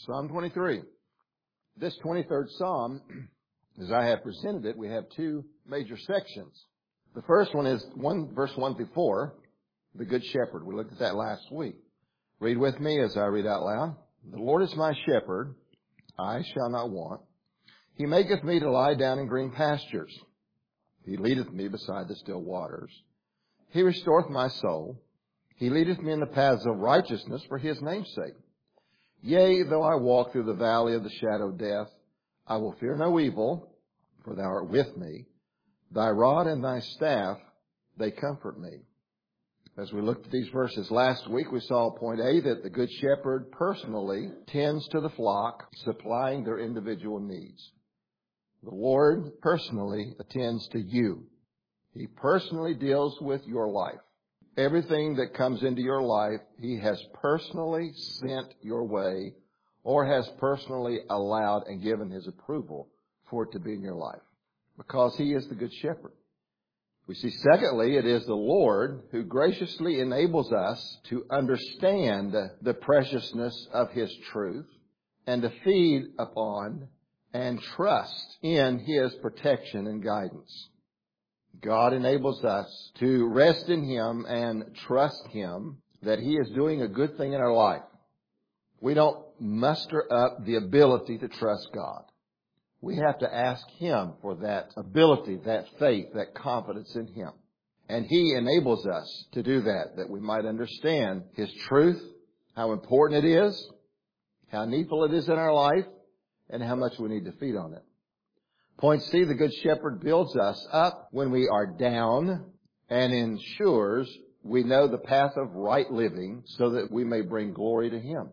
Psalm 23. This 23rd Psalm, as I have presented it, we have two major sections. The first one is verse 1 through 4, the Good Shepherd. We looked at that last week. Read with me as I read out loud. The Lord is my shepherd, I shall not want. He maketh me to lie down in green pastures. He leadeth me beside the still waters. He restoreth my soul. He leadeth me in the paths of righteousness for his name's sake. Yea, though I walk through the valley of the shadow of death, I will fear no evil, for thou art with me. Thy rod and thy staff, they comfort me. As we looked at these verses last week, we saw point A, that the Good Shepherd personally tends to the flock, supplying their individual needs. The Lord personally attends to you. He personally deals with your life. Everything that comes into your life, He has personally sent your way or has personally allowed and given His approval for it to be in your life, because He is the Good Shepherd. We see, secondly, it is the Lord who graciously enables us to understand the preciousness of His truth and to feed upon and trust in His protection and guidance. God enables us to rest in Him and trust Him that He is doing a good thing in our life. We don't muster up the ability to trust God. We have to ask Him for that ability, that faith, that confidence in Him. And He enables us to do that we might understand His truth, how important it is, how needful it is in our life, and how much we need to feed on it. Point C, the Good Shepherd builds us up when we are down and ensures we know the path of right living so that we may bring glory to Him.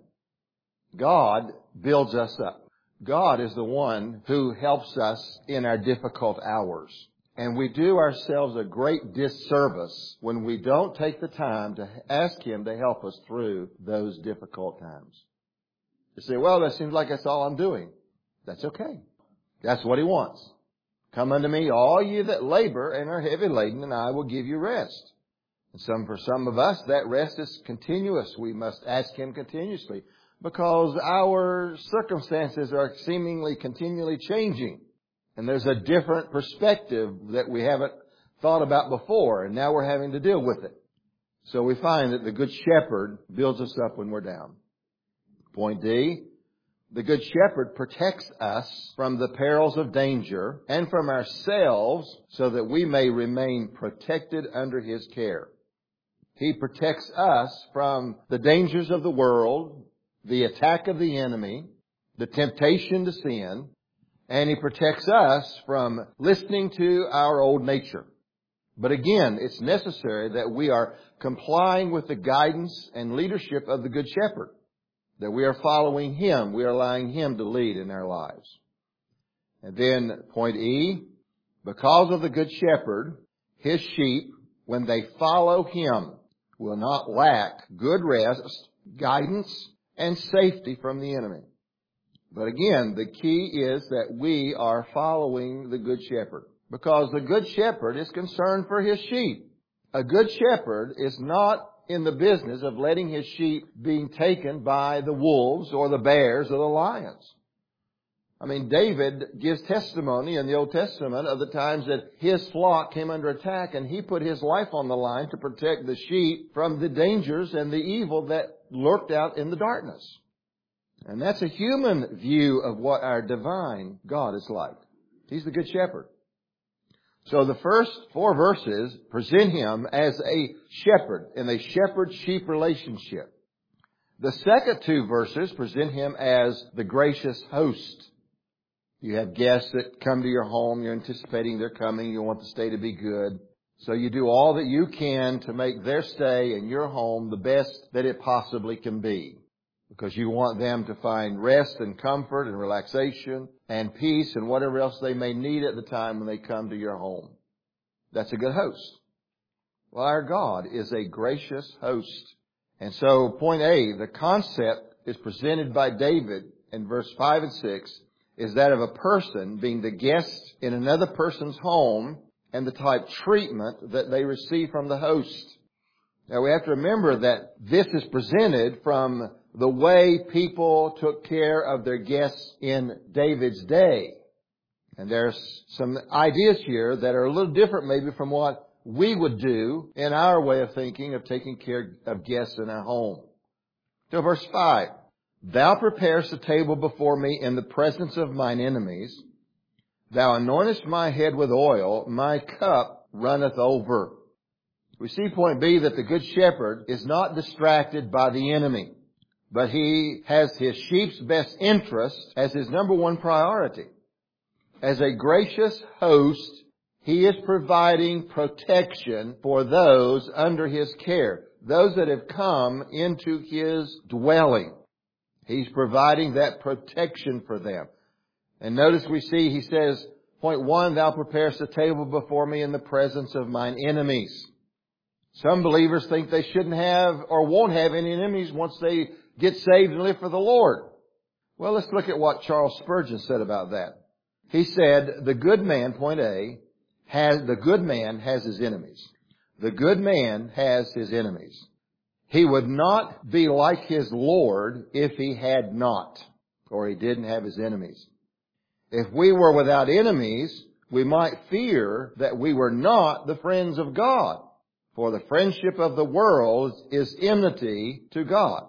God builds us up. God is the one who helps us in our difficult hours. And we do ourselves a great disservice when we don't take the time to ask Him to help us through those difficult times. You say, well, that seems like that's all I'm doing. That's okay. That's what He wants. Come unto me, all ye that labor and are heavy laden, and I will give you rest. And for some of us, that rest is continuous. We must ask Him continuously because our circumstances are seemingly continually changing. And there's a different perspective that we haven't thought about before, and now we're having to deal with it. So we find that the Good Shepherd builds us up when we're down. Point D, the Good Shepherd protects us from the perils of danger and from ourselves so that we may remain protected under His care. He protects us from the dangers of the world, the attack of the enemy, the temptation to sin, and He protects us from listening to our old nature. But again, it's necessary that we are complying with the guidance and leadership of the Good Shepherd, that we are following Him, we are allowing Him to lead in our lives. And then point E, because of the Good Shepherd, His sheep, when they follow Him, will not lack good rest, guidance, and safety from the enemy. But again, the key is that we are following the Good Shepherd, because the Good Shepherd is concerned for His sheep. A Good Shepherd is not in the business of letting His sheep being taken by the wolves or the bears or the lions. I mean, David gives testimony in the Old Testament of the times that his flock came under attack, and he put his life on the line to protect the sheep from the dangers and the evil that lurked out in the darkness. And that's a human view of what our divine God is like. He's the Good Shepherd. So the first 4 verses present Him as a shepherd in a shepherd-sheep relationship. The second 2 verses present Him as the gracious host. You have guests that come to your home. You're anticipating their coming. You want the stay to be good. So you do all that you can to make their stay in your home the best that it possibly can be, because you want them to find rest and comfort and relaxation and peace and whatever else they may need at the time when they come to your home. That's a good host. Well, our God is a gracious host. And so, point A, the concept is presented by David in verse 5 and 6, is that of a person being the guest in another person's home and the type treatment that they receive from the host. Now, we have to remember that this is presented from the way people took care of their guests in David's day. And there's some ideas here that are a little different maybe from what we would do in our way of thinking of taking care of guests in our home. So verse 5, Thou preparest a table before me in the presence of mine enemies. Thou anointest my head with oil, my cup runneth over. We see point B that the Good Shepherd is not distracted by the enemy, but he has his sheep's best interest as his number one priority. As a gracious host, he is providing protection for those under his care, those that have come into his dwelling. He's providing that protection for them. And notice we see he says, point 1, Thou preparest a table before me in the presence of mine enemies. Some believers think they shouldn't have or won't have any enemies once they get saved and live for the Lord. Well, let's look at what Charles Spurgeon said about that. He said, the good man, point A, the good man has his enemies. The good man has his enemies. He would not be like his Lord if he had not, or he didn't have his enemies. If we were without enemies, we might fear that we were not the friends of God. For the friendship of the world is enmity to God.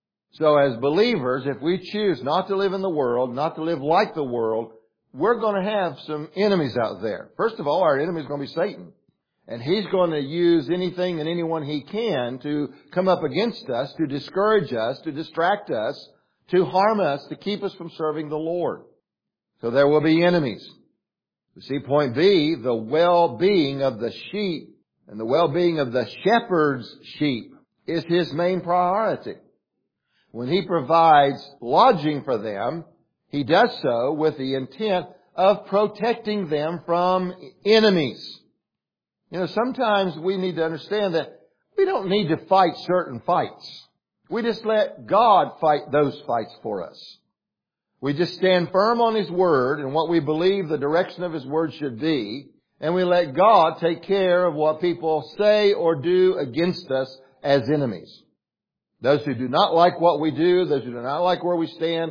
So as believers, if we choose not to live in the world, not to live like the world, we're going to have some enemies out there. First of all, our enemy is going to be Satan. And he's going to use anything and anyone he can to come up against us, to discourage us, to distract us, to harm us, to keep us from serving the Lord. So there will be enemies. You see, point B, the well-being of the sheep and the well-being of the shepherd's sheep is his main priority. When he provides lodging for them, he does so with the intent of protecting them from enemies. You know, sometimes we need to understand that we don't need to fight certain fights. We just let God fight those fights for us. We just stand firm on His Word and what we believe the direction of His Word should be, and we let God take care of what people say or do against us as enemies. Those who do not like what we do, those who do not like where we stand,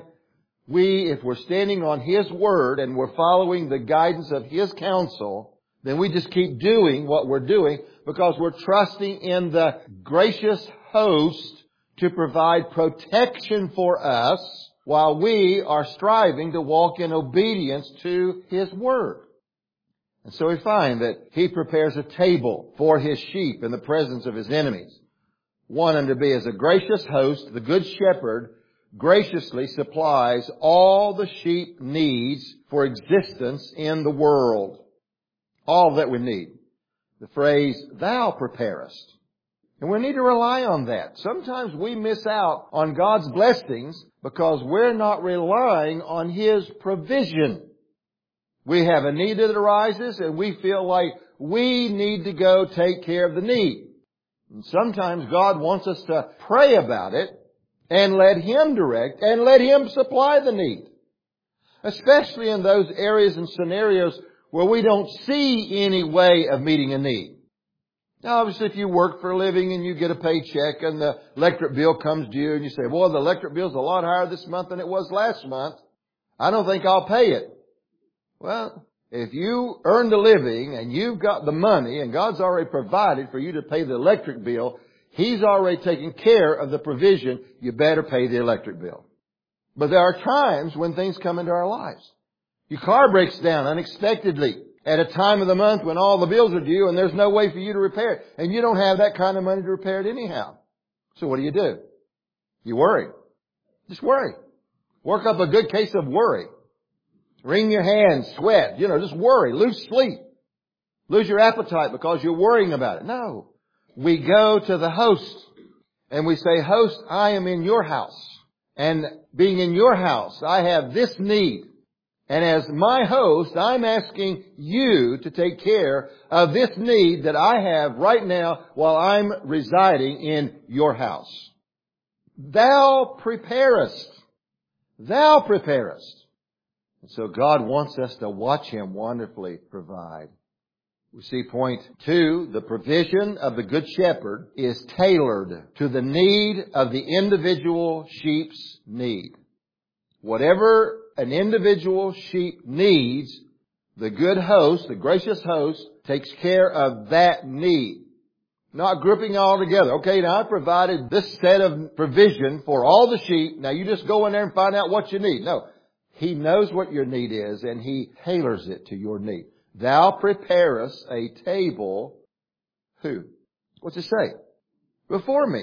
if we're standing on His Word and we're following the guidance of His counsel, then we just keep doing what we're doing because we're trusting in the gracious host to provide protection for us while we are striving to walk in obedience to His Word. And so we find that He prepares a table for His sheep in the presence of His enemies. 1, and to be as a gracious host, the Good Shepherd graciously supplies all the sheep needs for existence in the world. All that we need. The phrase, Thou preparest. And we need to rely on that. Sometimes we miss out on God's blessings because we're not relying on His provision. We have a need that arises and we feel like we need to go take care of the need. And sometimes God wants us to pray about it and let Him direct and let Him supply the need. Especially in those areas and scenarios where we don't see any way of meeting a need. Now, obviously, if you work for a living and you get a paycheck and the electric bill comes due and you say, boy, the electric bill's a lot higher this month than it was last month. I don't think I'll pay it. Well, if you earn the living and you've got the money and God's already provided for you to pay the electric bill, He's already taken care of the provision. You better pay the electric bill. But there are times when things come into our lives. Your car breaks down unexpectedly at a time of the month when all the bills are due and there's no way for you to repair it. And you don't have that kind of money to repair it anyhow. So what do? You worry. Just worry. Work up a good case of worry. Wring your hands, sweat, just worry, lose sleep. Lose your appetite because you're worrying about it. No. We go to the host and we say, Host, I am in your house. And being in your house, I have this need. And as my host, I'm asking you to take care of this need that I have right now while I'm residing in your house. Thou preparest. Thou preparest. And so God wants us to watch Him wonderfully provide. We see point 2, the provision of the Good Shepherd is tailored to the need of the individual sheep's need. Whatever an individual sheep needs, the good host, the gracious host, takes care of that need. Not grouping all together. Okay, now I provided this set of provision for all the sheep. Now you just go in there and find out what you need. No. He knows what your need is and He tailors it to your need. Thou preparest a table, who? What's it say? Before me.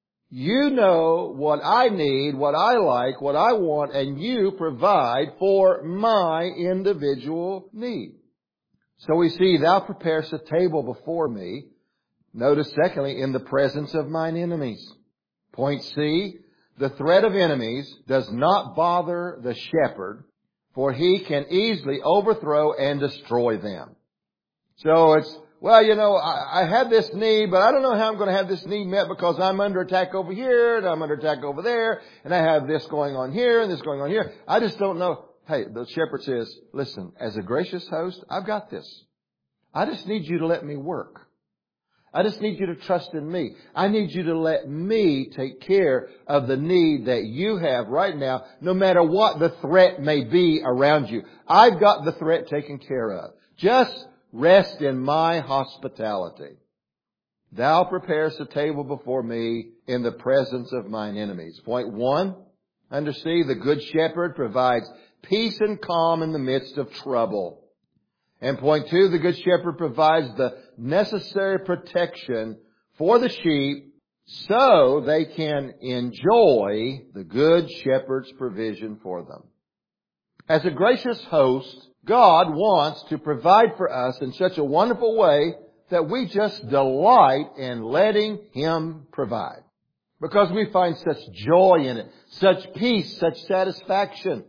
You know what I need, what I like, what I want, and you provide for my individual need. So we see, thou preparest a table before me. Notice, secondly, in the presence of mine enemies. Point C, the threat of enemies does not bother the shepherd, for he can easily overthrow and destroy them. So it's, well, you know, I have this need, but I don't know how I'm going to have this need met because I'm under attack over here and I'm under attack over there and I have this going on here and this going on here. I just don't know. Hey, the shepherd says, listen, as a gracious host, I've got this. I just need you to let me work. I just need you to trust in me. I need you to let me take care of the need that you have right now, no matter what the threat may be around you. I've got the threat taken care of. Just rest in my hospitality. Thou preparest a table before me in the presence of mine enemies. Point 1, understand the Good Shepherd provides peace and calm in the midst of trouble. And point 2, the Good Shepherd provides the necessary protection for the sheep so they can enjoy the Good Shepherd's provision for them. As a gracious host, God wants to provide for us in such a wonderful way that we just delight in letting Him provide. Because we find such joy in it, such peace, such satisfaction.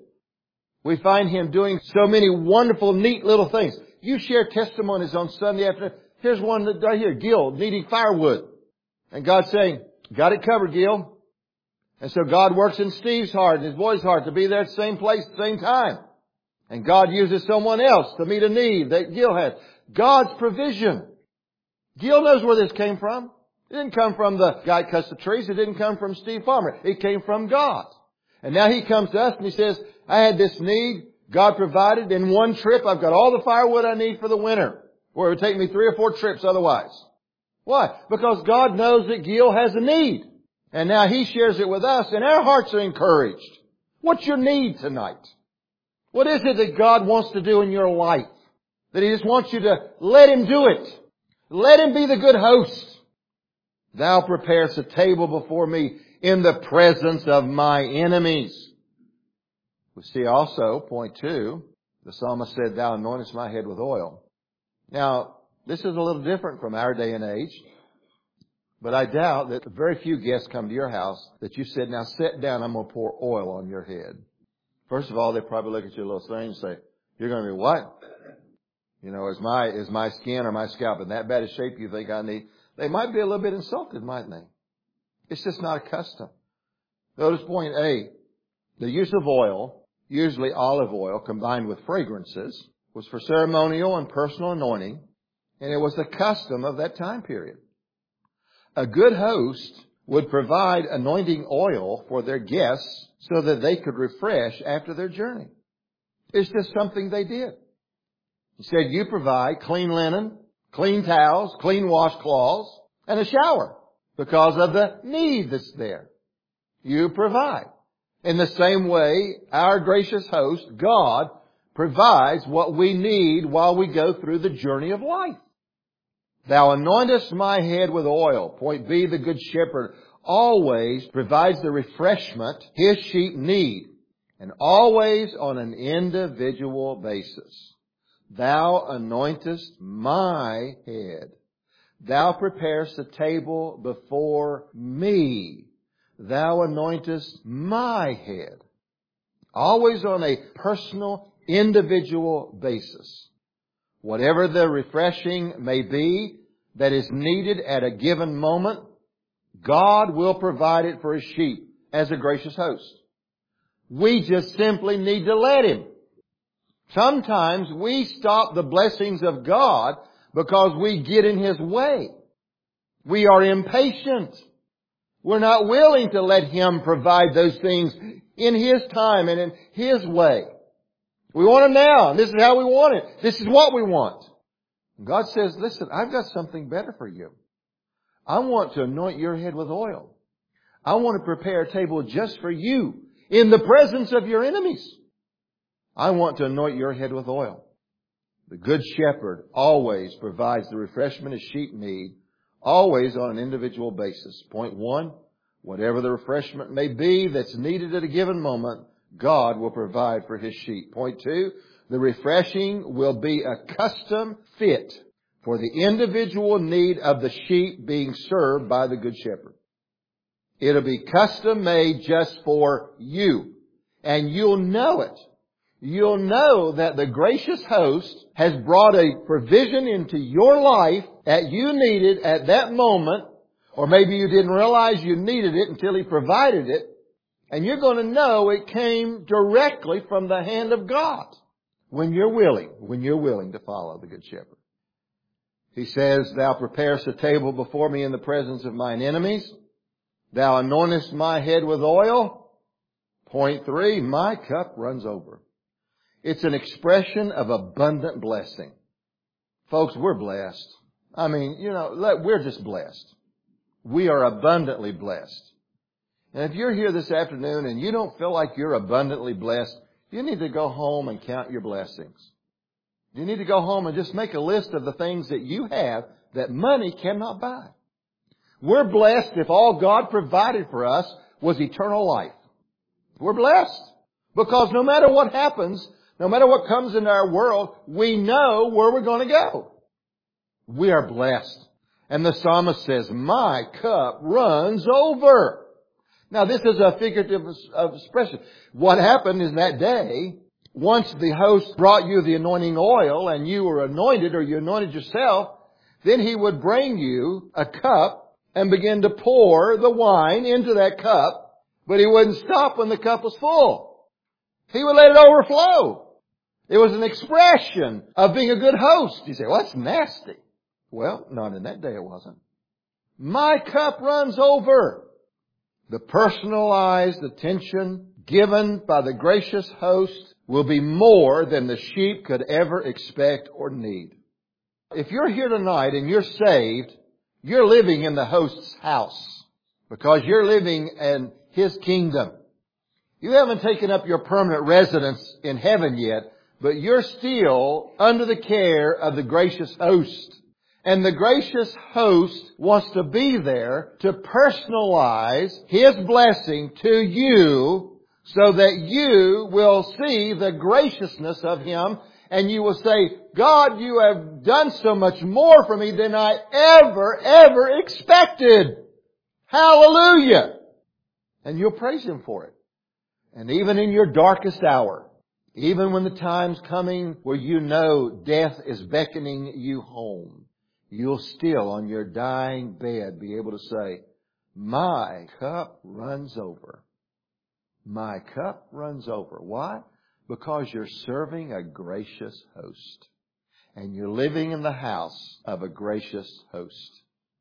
We find Him doing so many wonderful, neat little things. You share testimonies on Sunday afternoon. Here's one right here, Gil, needing firewood. And God's saying, got it covered, Gil. And so God works in Steve's heart and his boy's heart to be there at the same place at the same time. And God uses someone else to meet a need that Gil has. God's provision. Gil knows where this came from. It didn't come from the guy who cuts the trees. It didn't come from Steve Farmer. It came from God. And now he comes to us and he says, I had this need. God provided. In one trip, I've got all the firewood I need for the winter. Or it would take me 3 or 4 trips otherwise. Why? Because God knows that Gil has a need. And now He shares it with us and our hearts are encouraged. What's your need tonight? What is it that God wants to do in your life? That He just wants you to let Him do it. Let Him be the good host. Thou preparest a table before me in the presence of my enemies. We see also, point 2, the psalmist said, Thou anointest my head with oil. Now, this is a little different from our day and age, but I doubt that very few guests come to your house that you said, now sit down, I'm going to pour oil on your head. First of all, they probably look at you a little strange and say, you're going to be what? You know, is my skin or my scalp in that bad a shape you think I need? They might be a little bit insulted, mightn't they? It's just not a custom. Notice point A, the use of oil, usually olive oil combined with fragrances, was for ceremonial and personal anointing, and it was the custom of that time period. A good host would provide anointing oil for their guests so that they could refresh after their journey. It's just something they did. He said, you provide clean linen, clean towels, clean washcloths, and a shower because of the need that's there. You provide. In the same way, our gracious host, God, provides what we need while we go through the journey of life. Thou anointest my head with oil. Point B, the Good Shepherd always provides the refreshment His sheep need, and always on an individual basis. Thou anointest my head. Thou preparest a table before me. Thou anointest my head. Always on a personal, individual basis. Whatever the refreshing may be that is needed at a given moment, God will provide it for His sheep as a gracious host. We just simply need to let Him. Sometimes we stop the blessings of God because we get in His way. We are impatient. We're not willing to let Him provide those things in His time and in His way. We want it now, and this is how we want it. This is what we want. God says, listen, I've got something better for you. I want to anoint your head with oil. I want to prepare a table just for you in the presence of your enemies. I want to anoint your head with oil. The Good Shepherd always provides the refreshment his sheep need, always on an individual basis. Point 1, whatever the refreshment may be that's needed at a given moment, God will provide for His sheep. Point 2, the refreshing will be a custom fit for the individual need of the sheep being served by the Good Shepherd. It'll be custom made just for you. And you'll know it. You'll know that the gracious host has brought a provision into your life that you needed at that moment, or maybe you didn't realize you needed it until He provided it, and you're going to know it came directly from the hand of God when you're willing to follow the Good Shepherd. He says, Thou preparest a table before me in the presence of mine enemies. Thou anointest my head with oil. Point 3, my cup runs over. It's an expression of abundant blessing. Folks, we're blessed. I mean, we're just blessed. We are abundantly blessed. And if you're here this afternoon and you don't feel like you're abundantly blessed, you need to go home and count your blessings. You need to go home and just make a list of the things that you have that money cannot buy. We're blessed if all God provided for us was eternal life. We're blessed because no matter what happens, no matter what comes into our world, we know where we're going to go. We are blessed. And the psalmist says, my cup runs over. Now this is a figurative expression. What happened is that day, once the host brought you the anointing oil and you were anointed or you anointed yourself, then he would bring you a cup and begin to pour the wine into that cup, but he wouldn't stop when the cup was full. He would let it overflow. It was an expression of being a good host. You say, well, that's nasty. Well, not in that day it wasn't. My cup runs over. The personalized attention given by the gracious host will be more than the sheep could ever expect or need. If you're here tonight and you're saved, you're living in the host's house because you're living in His kingdom. You haven't taken up your permanent residence in heaven yet, but you're still under the care of the gracious host. And the gracious host wants to be there to personalize His blessing to you so that you will see the graciousness of Him and you will say, God, you have done so much more for me than I ever expected. Hallelujah. And you'll praise Him for it. And even in your darkest hour, even when the time's coming where you know death is beckoning you home, you'll still on your dying bed be able to say, my cup runs over. My cup runs over. Why? Because you're serving a gracious host. And you're living in the house of a gracious host.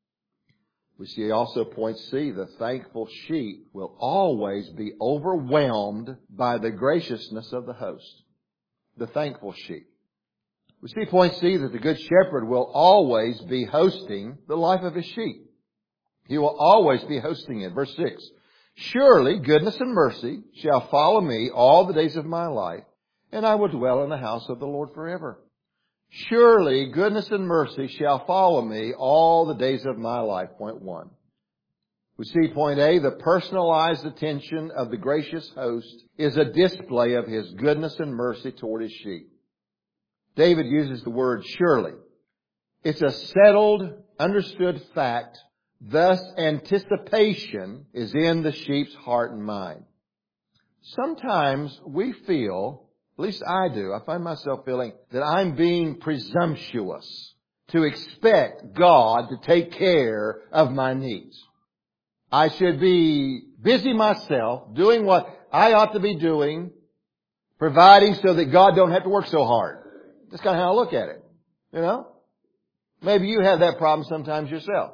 We see also point C, the thankful sheep will always be overwhelmed by the graciousness of the host. The thankful sheep. We see point C that the Good Shepherd will always be hosting the life of His sheep. He will always be hosting it. Verse 6. Surely goodness and mercy shall follow me all the days of my life, and I will dwell in the house of the Lord forever. Surely goodness and mercy shall follow me all the days of my life. Point 1. We see point A, the personalized attention of the gracious host is a display of His goodness and mercy toward His sheep. David uses the word surely. It's a settled, understood fact. Thus, anticipation is in the sheep's heart and mind. Sometimes we feel, at least I do, I find myself feeling that I'm being presumptuous to expect God to take care of my needs. I should be busy myself, doing what I ought to be doing, providing so that God don't have to work so hard. That's kind of how I look at it, you know? Maybe you have that problem sometimes yourself.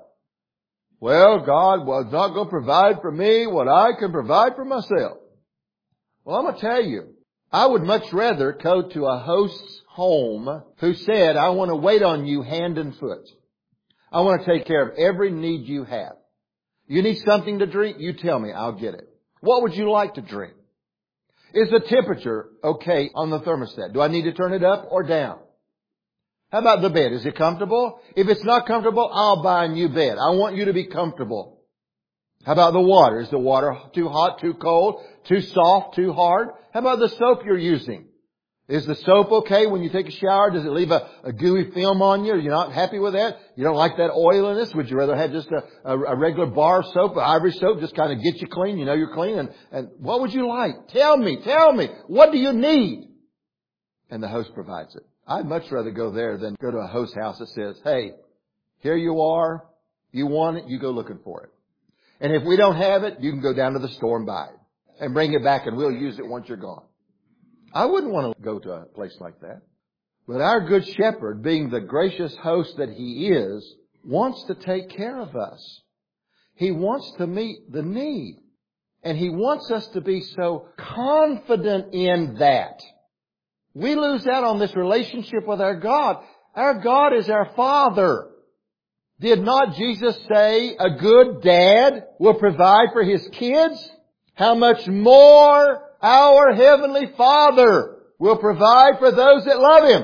Well, God was not going to provide for me what I can provide for myself. Well, I'm going to tell you, I would much rather go to a host's home who said, I want to wait on you hand and foot. I want to take care of every need you have. You need something to drink? You tell me, I'll get it. What would you like to drink? Is the temperature okay on the thermostat? Do I need to turn it up or down? How about the bed? Is it comfortable? If it's not comfortable, I'll buy a new bed. I want you to be comfortable. How about the water? Is the water too hot, too cold, too soft, too hard? How about the soap you're using? Is the soap okay when you take a shower? Does it leave a gooey film on you? You're not happy with that? You don't like that oiliness? Would you rather have just a regular bar soap, ivory soap, just kind of get you clean? You know you're clean. And what would you like? Tell me. What do you need? And the host provides it. I'd much rather go there than go to a host house that says, hey, here you are. You want it, you go looking for it. And if we don't have it, you can go down to the store and buy it. And bring it back and we'll use it once you're gone. I wouldn't want to go to a place like that. But our good shepherd, being the gracious host that he is, wants to take care of us. He wants to meet the need. And he wants us to be so confident in that. We lose out on this relationship with our God. Our God is our Father. Did not Jesus say a good dad will provide for his kids? How much more our Heavenly Father will provide for those that love Him.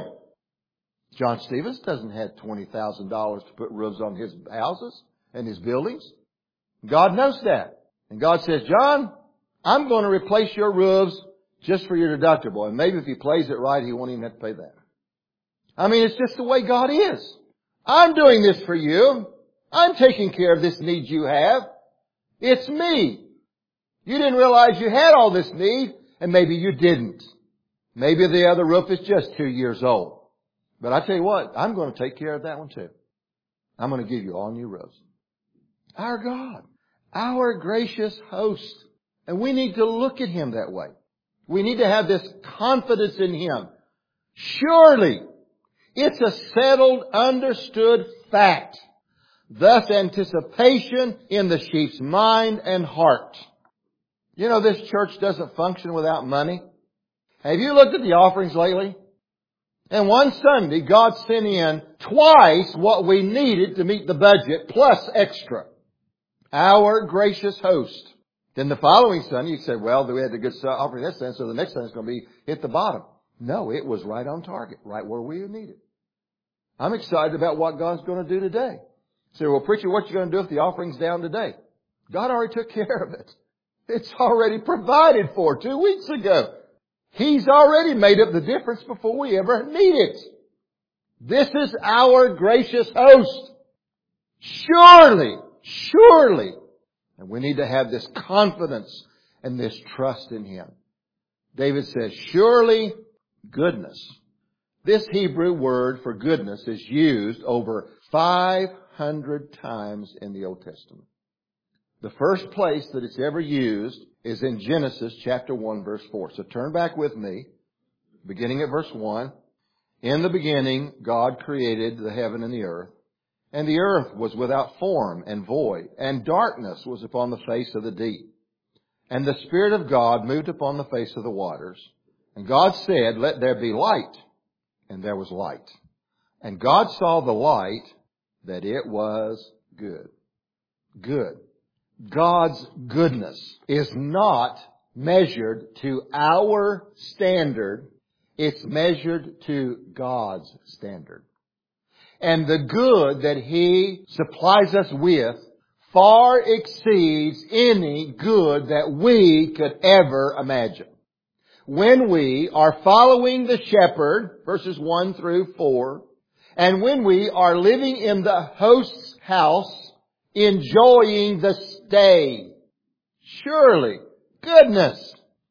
John Stevens doesn't have $20,000 to put roofs on his houses and his buildings. God knows that. And God says, John, I'm going to replace your roofs just for your deductible. And maybe if He plays it right, He won't even have to pay that. I mean, it's just the way God is. I'm doing this for you. I'm taking care of this need you have. It's me. You didn't realize you had all this need, and maybe you didn't. Maybe the other roof is just 2 years old. But I tell you what, I'm going to take care of that one too. I'm going to give you all new roofs. Our God, our gracious host. And we need to look at Him that way. We need to have this confidence in Him. Surely, it's a settled, understood fact. Thus anticipation in the sheep's mind and heart. You know, this church doesn't function without money. Have you looked at the offerings lately? And one Sunday, God sent in twice what we needed to meet the budget, plus extra. Our gracious host. Then the following Sunday, you say, well, we had a good offering this Sunday, so the next Sunday is going to be hit the bottom. No, it was right on target, right where we needed. I'm excited about what God's going to do today. You say, well, preacher, what you going to do if the offering's down today? God already took care of it. It's already provided for 2 weeks ago. He's already made up the difference before we ever need it. This is our gracious host. Surely. And we need to have this confidence and this trust in Him. David says, surely goodness. This Hebrew word for goodness is used over 500 times in the Old Testament. The first place that it's ever used is in Genesis chapter 1 verse 4. So turn back with me, beginning at verse 1. In the beginning, God created the heaven and the earth. And the earth was without form and void, and darkness was upon the face of the deep. And the Spirit of God moved upon the face of the waters. And God said, let there be light. And there was light. And God saw the light, that it was good. Good. God's goodness is not measured to our standard. It's measured to God's standard. And the good that He supplies us with far exceeds any good that we could ever imagine. When we are following the shepherd, verses 1 through 4, and when we are living in the host's house, enjoying the stay. Surely, goodness.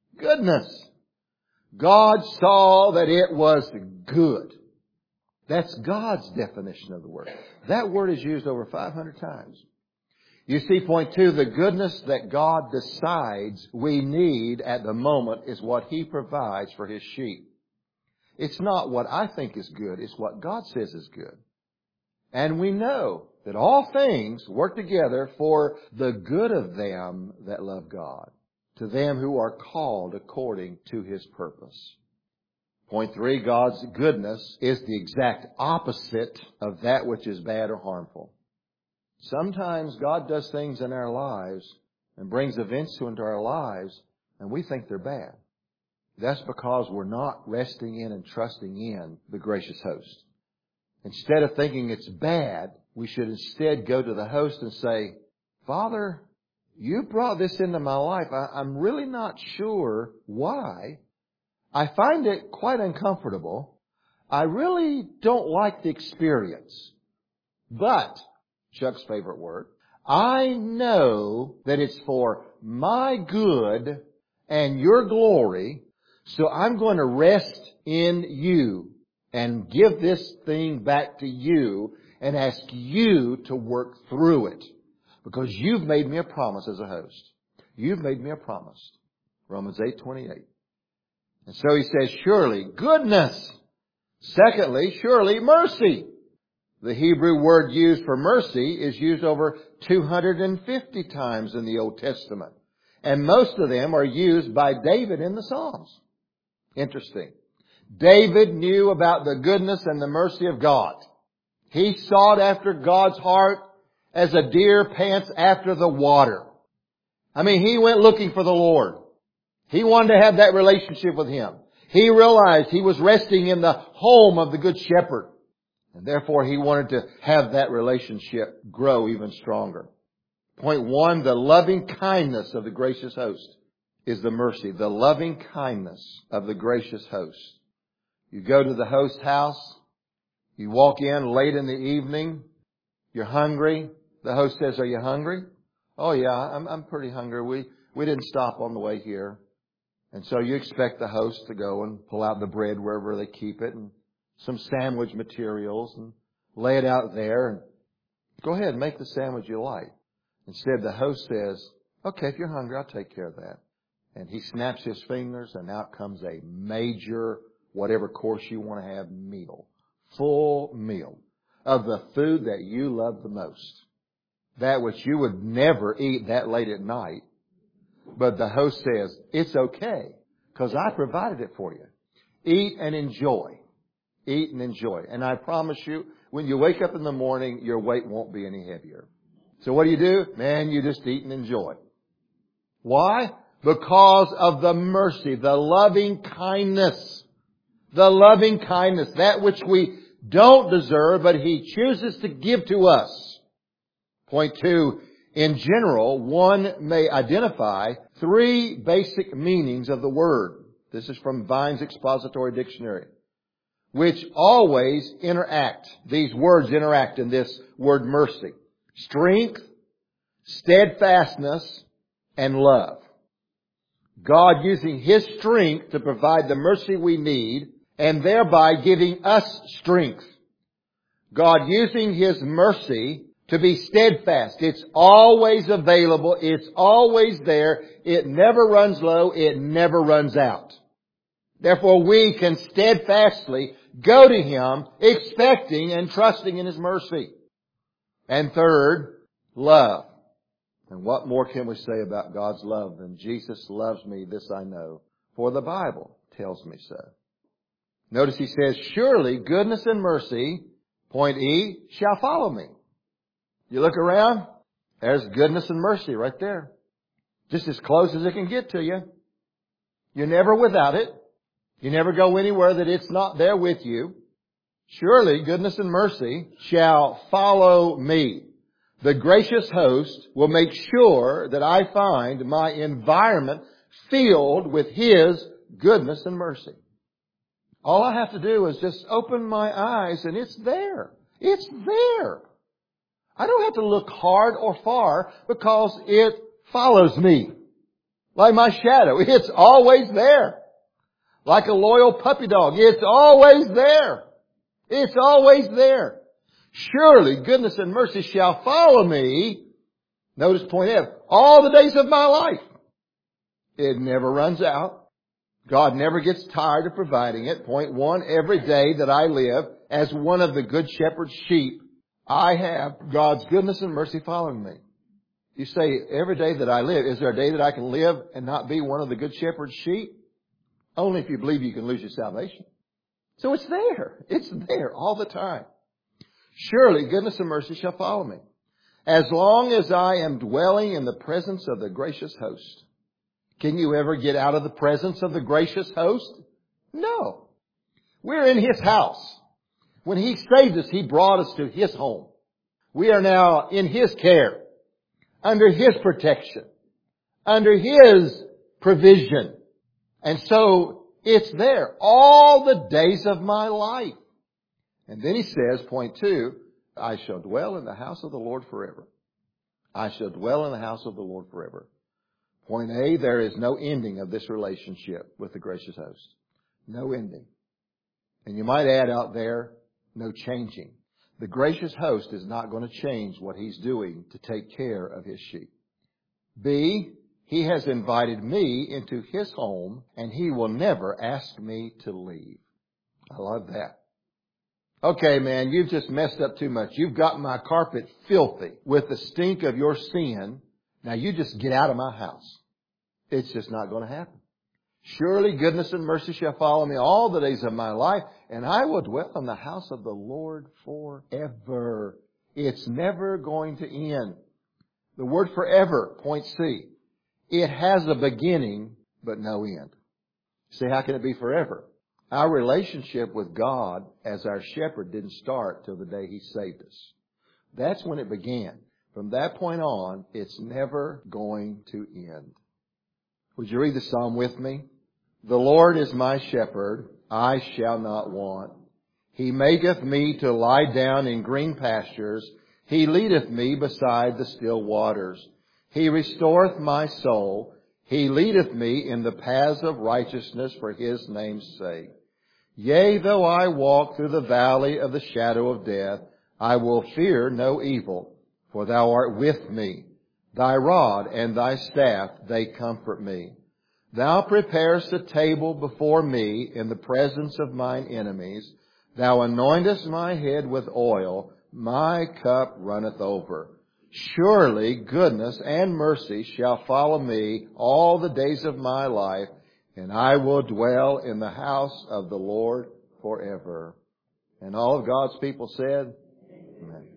God saw that it was good. That's God's definition of the word. That word is used over 500 times. You see, point 2, the goodness that God decides we need at the moment is what He provides for His sheep. It's not what I think is good, it's what God says is good. And we know that all things work together for the good of them that love God, to them who are called according to His purpose. Point 3, God's goodness is the exact opposite of that which is bad or harmful. Sometimes God does things in our lives and brings events into our lives, and we think they're bad. That's because we're not resting in and trusting in the gracious host. Instead of thinking it's bad, we should instead go to the host and say, Father, you brought this into my life. I'm really not sure why. I find it quite uncomfortable. I really don't like the experience. But, Chuck's favorite word, I know that it's for my good and your glory, so I'm going to rest in you and give this thing back to you and ask you to work through it. Because you've made me a promise as a host. You've made me a promise. Romans 8:28. And so he says, surely goodness. Secondly, surely mercy. The Hebrew word used for mercy is used over 250 times in the Old Testament. And most of them are used by David in the Psalms. Interesting. David knew about the goodness and the mercy of God. He sought after God's heart as a deer pants after the water. I mean, he went looking for the Lord. He wanted to have that relationship with Him. He realized he was resting in the home of the Good Shepherd. And therefore he wanted to have that relationship grow even stronger. Point 1, the loving kindness of the gracious host is the mercy. The loving kindness of the gracious host. You go to the host house. You walk in late in the evening. You're hungry. The host says, are you hungry? Oh yeah, I'm pretty hungry. We didn't stop on the way here. And so you expect the host to go and pull out the bread wherever they keep it and some sandwich materials and lay it out there and go ahead and make the sandwich you like. Instead, the host says, okay, if you're hungry, I'll take care of that. And he snaps his fingers and out comes a major, whatever course you want to have, meal. Full meal of the food that you love the most. That which you would never eat that late at night. But the host says, it's okay, because I provided it for you. Eat and enjoy. Eat and enjoy. And I promise you, when you wake up in the morning, your weight won't be any heavier. So what do? Man, you just eat and enjoy. Why? Because of the mercy, the loving kindness. The loving kindness, that which we don't deserve, but He chooses to give to us. Point 2, in general, one may identify 3 basic meanings of the word. This is from Vine's Expository Dictionary, which always interact. These words interact in this word mercy. Strength, steadfastness, and love. God using His strength to provide the mercy we need and thereby giving us strength. God using His mercy to be steadfast. It's always available. It's always there. It never runs low. It never runs out. Therefore, we can steadfastly go to Him expecting and trusting in His mercy. And third, love. And what more can we say about God's love than Jesus loves me, this I know, for the Bible tells me so. Notice He says, surely goodness and mercy, point E, shall follow me. You look around, there's goodness and mercy right there. Just as close as it can get to you. You're never without it. You never go anywhere that it's not there with you. Surely goodness and mercy shall follow me. The gracious host will make sure that I find my environment filled with His goodness and mercy. All I have to do is just open my eyes and it's there. It's there. I don't have to look hard or far because it follows me. Like my shadow. It's always there. Like a loyal puppy dog. It's always there. It's always there. Surely goodness and mercy shall follow me. Notice point F. All the days of my life. It never runs out. God never gets tired of providing it. Point 1, every day that I live as one of the Good Shepherd's sheep, I have God's goodness and mercy following me. You say, every day that I live, is there a day that I can live and not be one of the Good Shepherd's sheep? Only if you believe you can lose your salvation. So it's there. It's there all the time. Surely goodness and mercy shall follow me, as long as I am dwelling in the presence of the gracious host. Can you ever get out of the presence of the gracious host? No. We're in His house. When He saved us, He brought us to His home. We are now in His care, under His protection, under His provision. And so it's there all the days of my life. And then He says, point 2, I shall dwell in the house of the Lord forever. I shall dwell in the house of the Lord forever. Point A, there is no ending of this relationship with the gracious host. No ending. And you might add out there, no changing. The gracious host is not going to change what He's doing to take care of His sheep. B, He has invited me into His home, and He will never ask me to leave. I love that. Okay, man, you've just messed up too much. You've got my carpet filthy with the stink of your sin. Now you just get out of my house. It's just not going to happen. Surely goodness and mercy shall follow me all the days of my life, and I will dwell in the house of the Lord forever. It's never going to end. The word forever, point C. It has a beginning, but no end. See, how can it be forever? Our relationship with God as our shepherd didn't start till the day He saved us. That's when it began. From that point on, it's never going to end. Would you read the psalm with me? The Lord is my shepherd, I shall not want. He maketh me to lie down in green pastures. He leadeth me beside the still waters. He restoreth my soul. He leadeth me in the paths of righteousness for His name's sake. Yea, though I walk through the valley of the shadow of death, I will fear no evil, for Thou art with me. Thy rod and Thy staff, they comfort me. Thou preparest a table before me in the presence of mine enemies. Thou anointest my head with oil. My cup runneth over. Surely goodness and mercy shall follow me all the days of my life, and I will dwell in the house of the Lord forever. And all of God's people said, Amen.